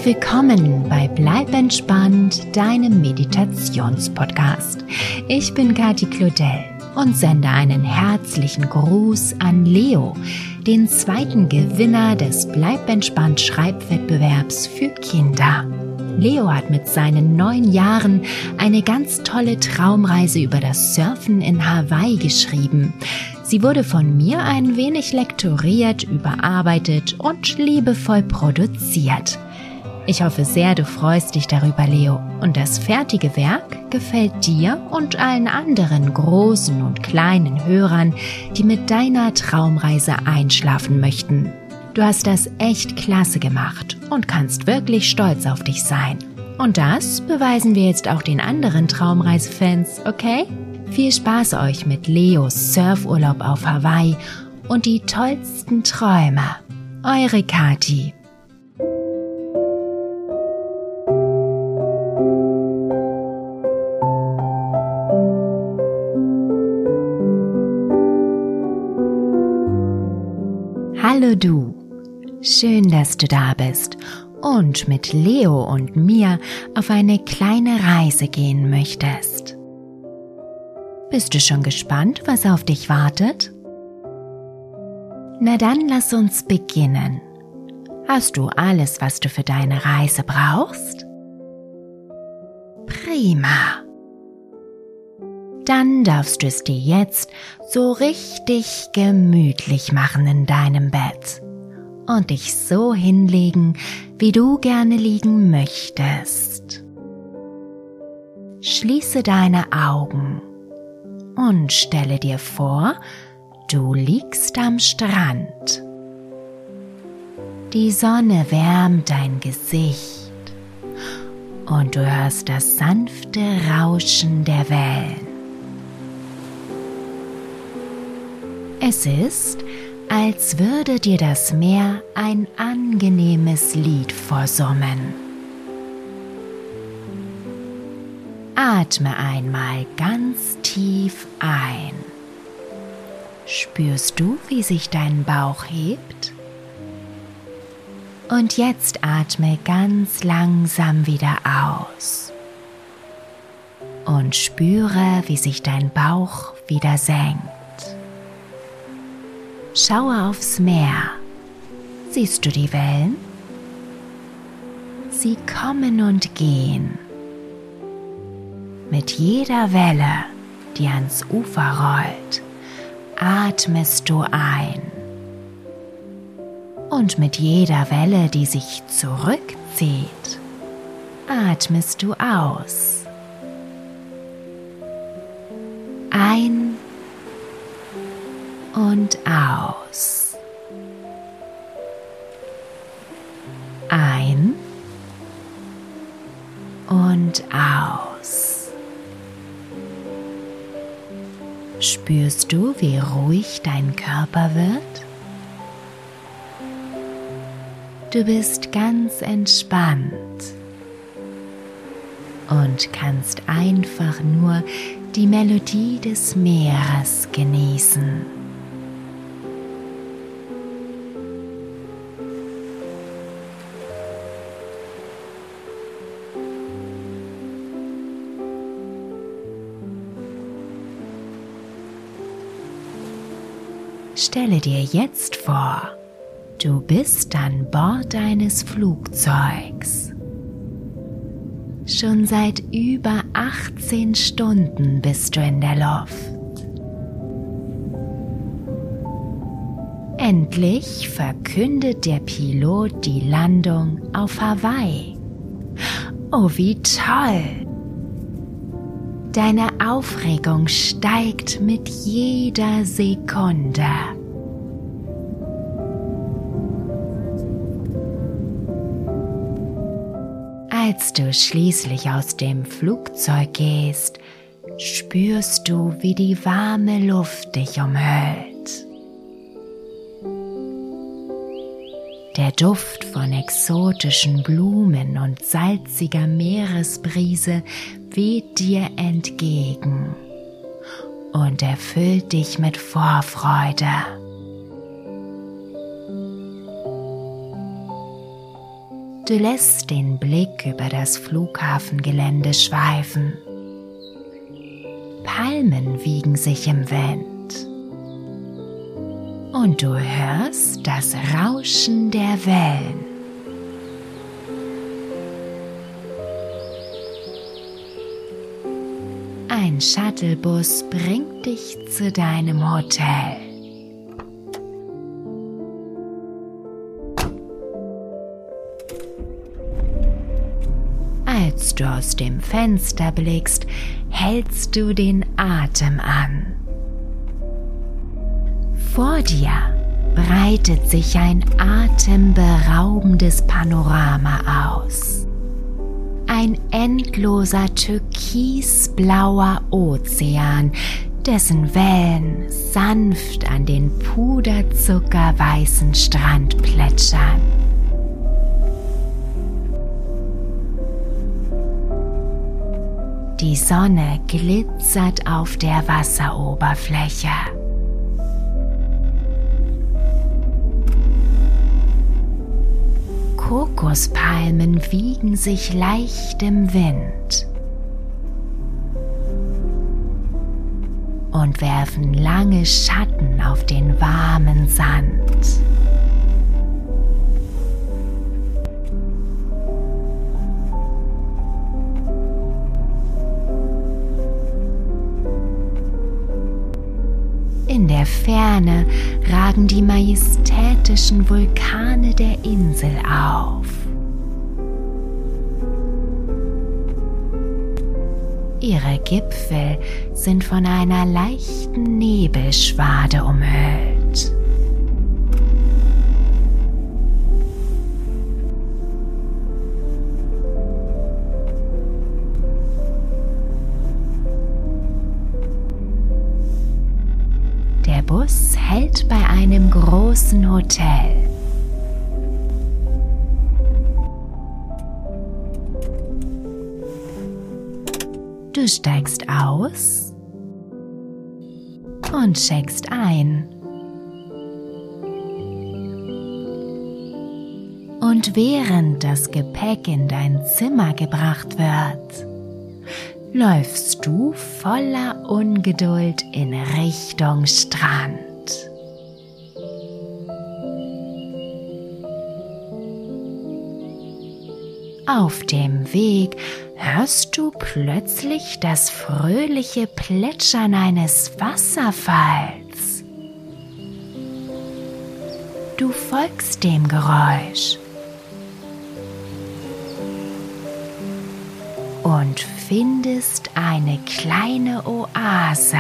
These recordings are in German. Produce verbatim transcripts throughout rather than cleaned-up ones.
und willkommen bei Bleib entspannt, deinem Meditationspodcast. Ich bin Kathi Claudel und sende einen herzlichen Gruß an Leo, den zweiten Gewinner des Bleib entspannt Schreibwettbewerbs für Kinder. Leo hat mit seinen neun Jahren eine ganz tolle Traumreise über das Surfen in Hawaii geschrieben. Sie wurde von mir ein wenig lektoriert, überarbeitet und liebevoll produziert. Ich hoffe sehr, du freust dich darüber, Leo, und das fertige Werk gefällt dir und allen anderen großen und kleinen Hörern, die mit deiner Traumreise einschlafen möchten. Du hast das echt klasse gemacht und kannst wirklich stolz auf dich sein. Und das beweisen wir jetzt auch den anderen Traumreisefans, okay? Viel Spaß euch mit Leos Surfurlaub auf Hawaii und die tollsten Träume. Eure Kathi. Hallo du. Schön, dass du da bist und mit Leo und mir auf eine kleine Reise gehen möchtest. Bist du schon gespannt, was auf dich wartet? Na dann lass uns beginnen. Hast du alles, was du für deine Reise brauchst? Prima. Dann darfst du es dir jetzt so richtig gemütlich machen in deinem Bett und dich so hinlegen, wie du gerne liegen möchtest. Schließe deine Augen und stelle dir vor, du liegst am Strand. Die Sonne wärmt dein Gesicht und du hörst das sanfte Rauschen der Wellen. Es ist, als würde dir das Meer ein angenehmes Lied vorsummen. Atme einmal ganz tief ein. Spürst du, wie sich dein Bauch hebt? Und jetzt atme ganz langsam wieder aus. Und spüre, wie sich dein Bauch wieder senkt. Schaue aufs Meer. Siehst du die Wellen? Sie kommen und gehen. Mit jeder Welle, die ans Ufer rollt, atmest du ein. Und mit jeder Welle, die sich zurückzieht, atmest du aus. Ein und aus. Ein und aus. Spürst du, wie ruhig dein Körper wird? Du bist ganz entspannt und kannst einfach nur die Melodie des Meeres genießen. Stelle dir jetzt vor, du bist an Bord eines Flugzeugs. Schon seit über achtzehn Stunden bist du in der Luft. Endlich verkündet der Pilot die Landung auf Hawaii. Oh, wie toll! Deine Aufregung steigt mit jeder Sekunde. Als du schließlich aus dem Flugzeug gehst, spürst du, wie die warme Luft dich umhüllt. Der Duft von exotischen Blumen und salziger Meeresbrise weht dir entgegen und erfüllt dich mit Vorfreude. Du lässt den Blick über das Flughafengelände schweifen. Palmen wiegen sich im Wind. Und du hörst das Rauschen der Wellen. Ein Shuttlebus bringt dich zu deinem Hotel. Als du aus dem Fenster blickst, hältst du den Atem an. Vor dir breitet sich ein atemberaubendes Panorama aus. Ein endloser türkisblauer Ozean, dessen Wellen sanft an den puderzuckerweißen Strand plätschern. Die Sonne glitzert auf der Wasseroberfläche. Kokospalmen wiegen sich leicht im Wind und werfen lange Schatten auf den warmen Sand. In der Ferne ragen die majestätischen Vulkane der Insel auf. Ihre Gipfel sind von einer leichten Nebelschwade umhüllt. Der Bus hält bei einem großen Hotel. Du steigst aus und checkst ein. Und während das Gepäck in dein Zimmer gebracht wird, läufst du voller Ungeduld in Richtung Strand. Auf dem Weg hörst du plötzlich das fröhliche Plätschern eines Wasserfalls. Du folgst dem Geräusch und findest eine kleine Oase.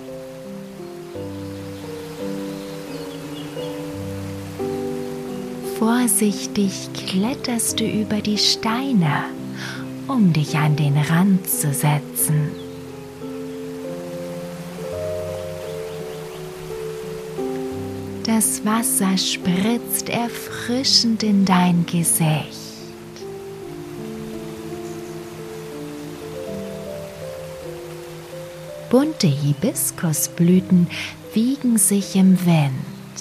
Vorsichtig kletterst du über die Steine, um dich an den Rand zu setzen. Das Wasser spritzt erfrischend in dein Gesicht. Bunte Hibiskusblüten wiegen sich im Wind.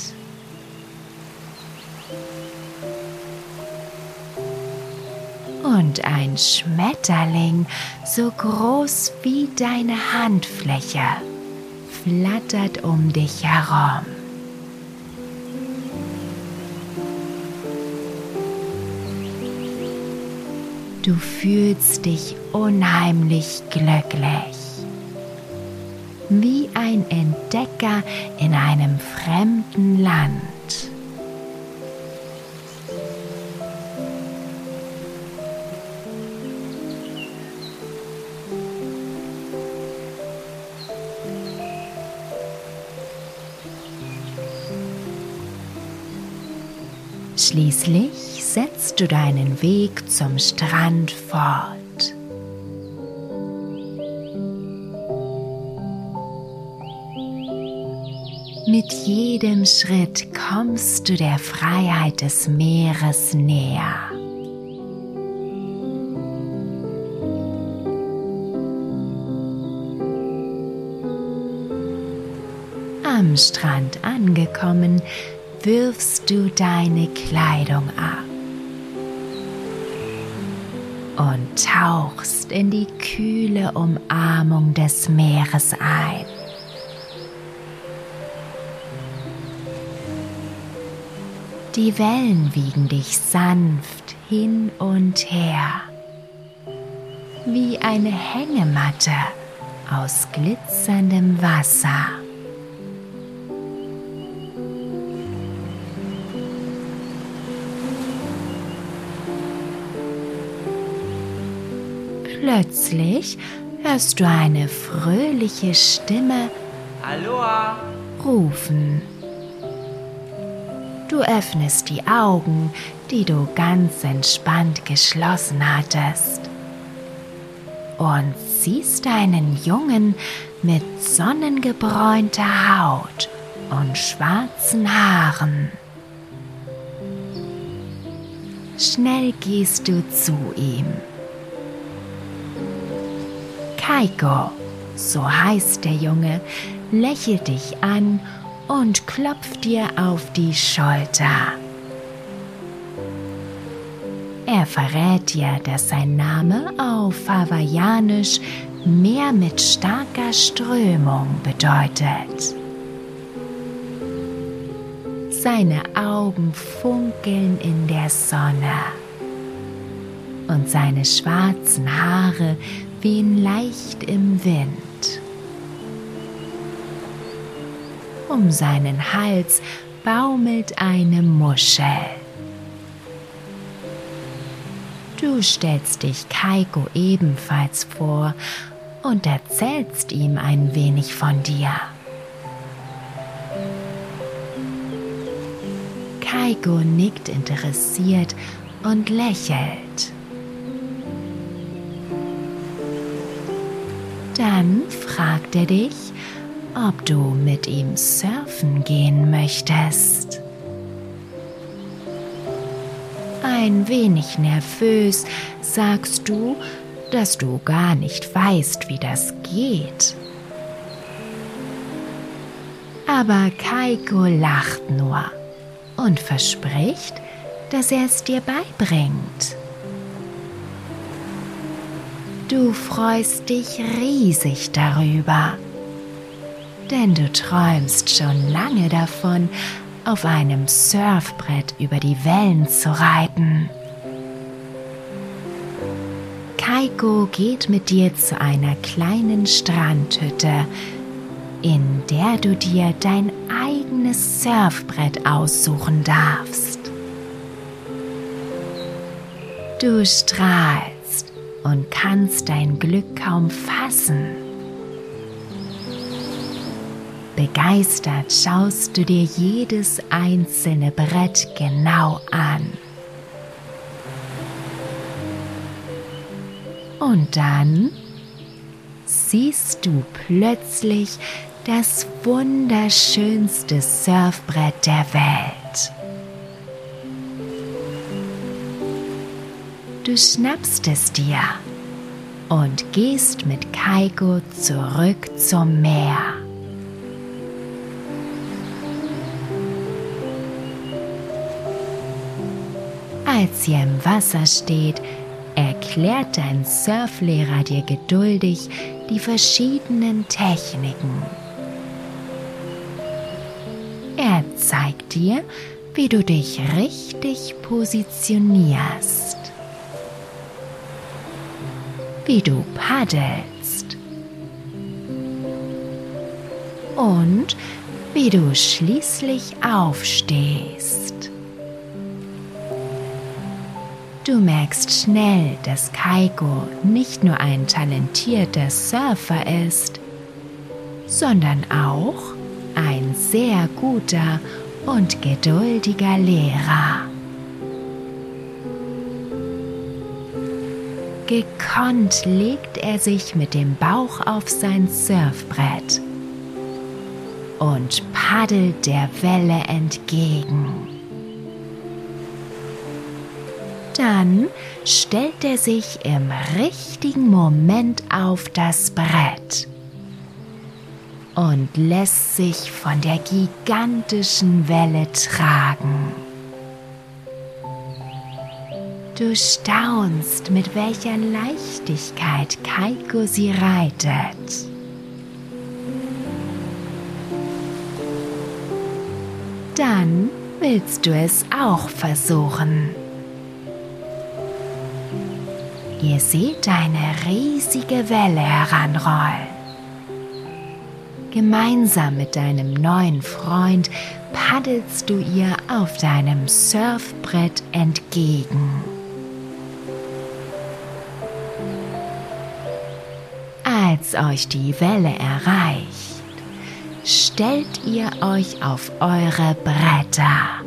Und ein Schmetterling, so groß wie deine Handfläche, flattert um dich herum. Du fühlst dich unheimlich glücklich, wie ein Entdecker in einem fremden Land. Schließlich setzt du deinen Weg zum Strand fort. Mit jedem Schritt kommst du der Freiheit des Meeres näher. Am Strand angekommen, wirfst du deine Kleidung ab. und tauchst in die kühle Umarmung des Meeres ein. Die Wellen wiegen dich sanft hin und her, wie eine Hängematte aus glitzerndem Wasser. Plötzlich hörst du eine fröhliche Stimme Aloha! rufen. Du öffnest die Augen, die du ganz entspannt geschlossen hattest, und siehst einen Jungen mit sonnengebräunter Haut und schwarzen Haaren. Schnell gehst du zu ihm. Kaiko, so heißt der Junge, lächelt dich an und klopft dir auf die Schulter. Er verrät dir, dass sein Name auf Hawaiianisch Meer mit starker Strömung bedeutet. Seine Augen funkeln in der Sonne und seine schwarzen Haare wehen leicht im Wind. Um seinen Hals baumelt eine Muschel. Du stellst dich Kaiko ebenfalls vor und erzählst ihm ein wenig von dir. Kaiko nickt interessiert und lächelt. Dann fragt er dich, ob du mit ihm surfen gehen möchtest. Ein wenig nervös sagst du, dass du gar nicht weißt, wie das geht. Aber Kaiko lacht nur und verspricht, dass er es dir beibringt. Du freust dich riesig darüber, denn du träumst schon lange davon, auf einem Surfbrett über die Wellen zu reiten. Kaiko geht mit dir zu einer kleinen Strandhütte, in der du dir dein eigenes Surfbrett aussuchen darfst. Du strahlst und kannst dein Glück kaum fassen. Begeistert schaust du dir jedes einzelne Brett genau an. Und dann siehst du plötzlich das wunderschönste Surfbrett der Welt. Du schnappst es dir und gehst mit Kaiko zurück zum Meer. Als ihr im Wasser steht, erklärt dein Surflehrer dir geduldig die verschiedenen Techniken. Er zeigt dir, wie du dich richtig positionierst, wie du paddelst und wie du schließlich aufstehst. Du merkst schnell, dass Kaiko nicht nur ein talentierter Surfer ist, sondern auch ein sehr guter und geduldiger Lehrer. Gekonnt legt er sich mit dem Bauch auf sein Surfbrett und paddelt der Welle entgegen. Dann stellt er sich im richtigen Moment auf das Brett und lässt sich von der gigantischen Welle tragen. Du staunst, mit welcher Leichtigkeit Kaiko sie reitet. Dann willst du es auch versuchen. Ihr seht eine riesige Welle heranrollen. Gemeinsam mit deinem neuen Freund paddelst du ihr auf deinem Surfbrett entgegen. Als euch die Welle erreicht, stellt ihr euch auf eure Bretter.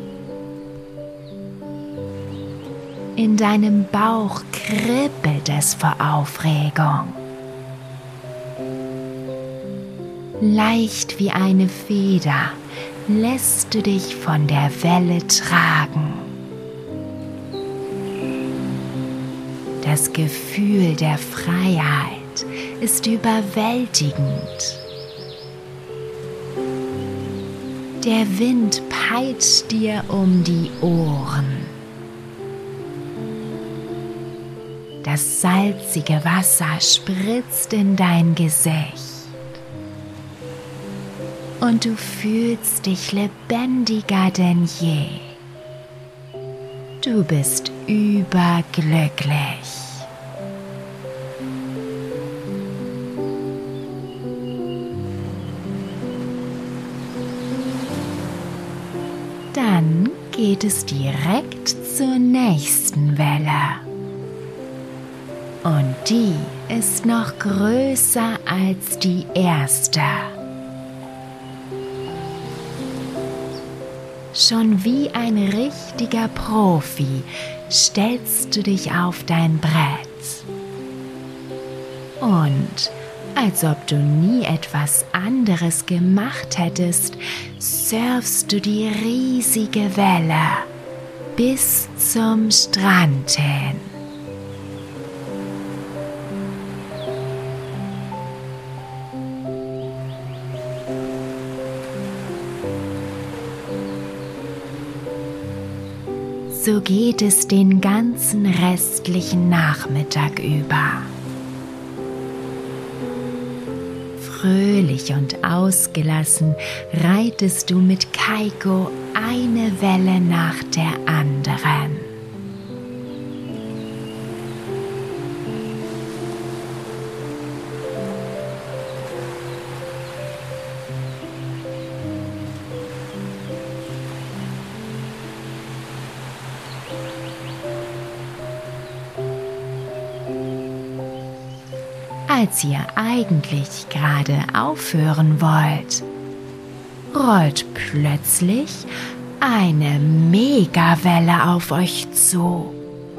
In deinem Bauch kribbelt es vor Aufregung. Leicht wie eine Feder lässt du dich von der Welle tragen. Das Gefühl der Freiheit ist überwältigend. Der Wind peitscht dir um die Ohren. Das salzige Wasser spritzt in dein Gesicht. Und du fühlst dich lebendiger denn je. Du bist überglücklich. Dann geht es direkt zur nächsten Welle. Und die ist noch größer als die erste. Schon wie ein richtiger Profi stellst du dich auf dein Brett. Und als ob du nie etwas anderes gemacht hättest, surfst du die riesige Welle bis zum Strand hin. So geht es den ganzen restlichen Nachmittag über. Fröhlich und ausgelassen reitest du mit Kaiko eine Welle nach der anderen. Als ihr eigentlich gerade aufhören wollt, rollt plötzlich eine Megawelle auf euch zu.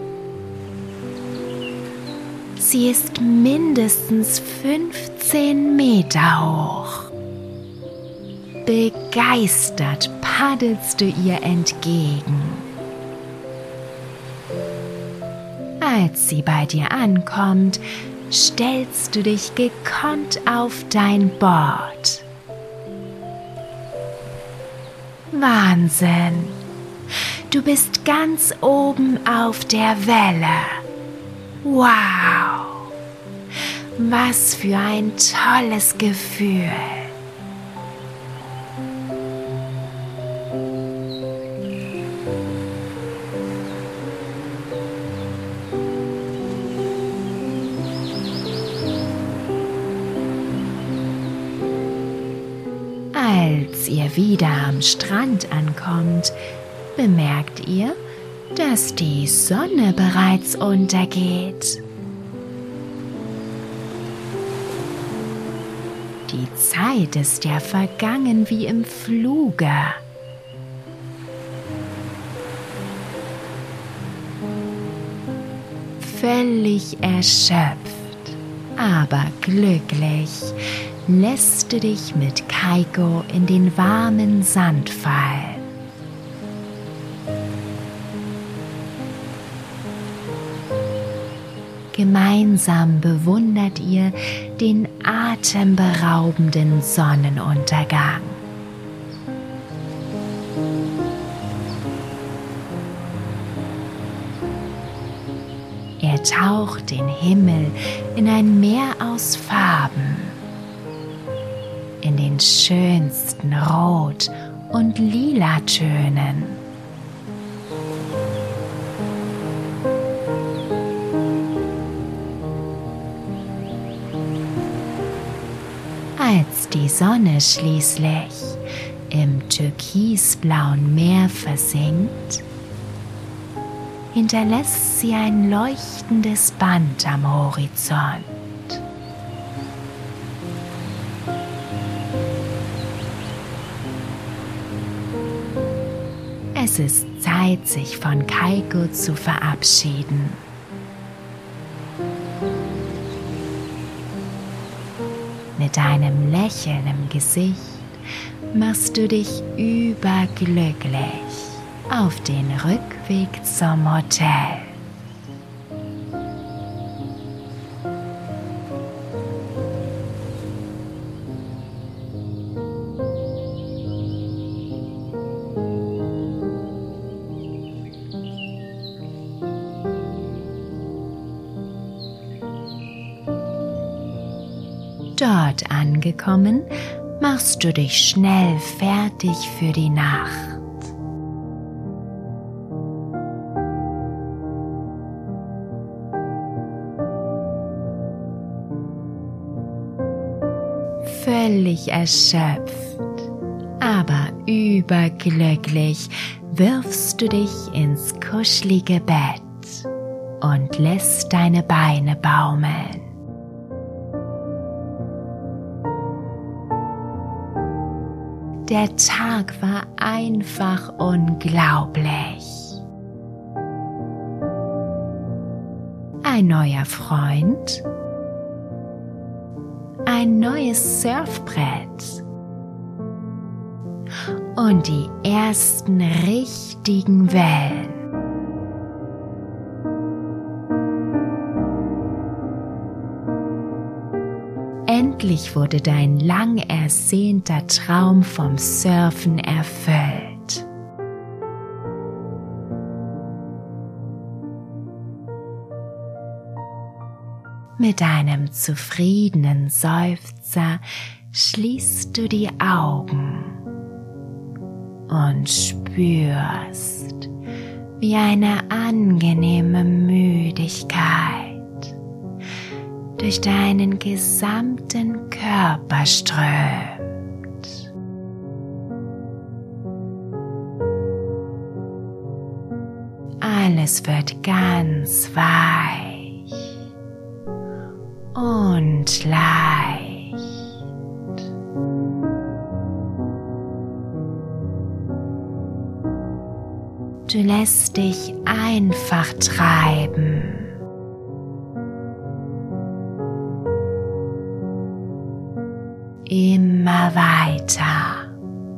Sie ist mindestens fünfzehn Meter hoch. Begeistert paddelst du ihr entgegen. Als sie bei dir ankommt, stellst du dich gekonnt auf dein Board. Wahnsinn! Du bist ganz oben auf der Welle. Wow! Was für ein tolles Gefühl! Als ihr wieder am Strand ankommt, bemerkt ihr, dass die Sonne bereits untergeht. Die Zeit ist ja vergangen wie im Fluge. Völlig erschöpft, aber glücklich, lässt du dich mit Kaiko in den warmen Sand fallen. Gemeinsam bewundert ihr den atemberaubenden Sonnenuntergang. taucht den Himmel in ein Meer aus Farben, in den schönsten Rot- und Lila-Tönen. Als die Sonne schließlich im türkisblauen Meer versinkt, hinterlässt sie ein leuchtendes Band am Horizont. Es ist Zeit, sich von Keiko zu verabschieden. Mit einem Lächeln im Gesicht machst du dich überglücklich auf den Rückweg zum Hotel. Dort angekommen, machst du dich schnell fertig für die Nacht. Völlig erschöpft, aber überglücklich wirfst du dich ins kuschelige Bett und lässt deine Beine baumeln. Der Tag war einfach unglaublich. Ein neuer Freund, ein neues Surfbrett und die ersten richtigen Wellen. Endlich wurde dein lang ersehnter Traum vom Surfen erfüllt. Mit einem zufriedenen Seufzer schließt du die Augen und spürst, wie eine angenehme Müdigkeit durch deinen gesamten Körper strömt. Alles wird ganz weich und leicht. Du lässt dich einfach treiben. Immer weiter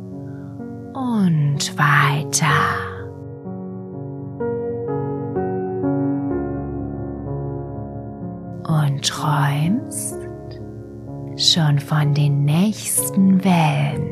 und weiter. Und träumst schon von den nächsten Wellen.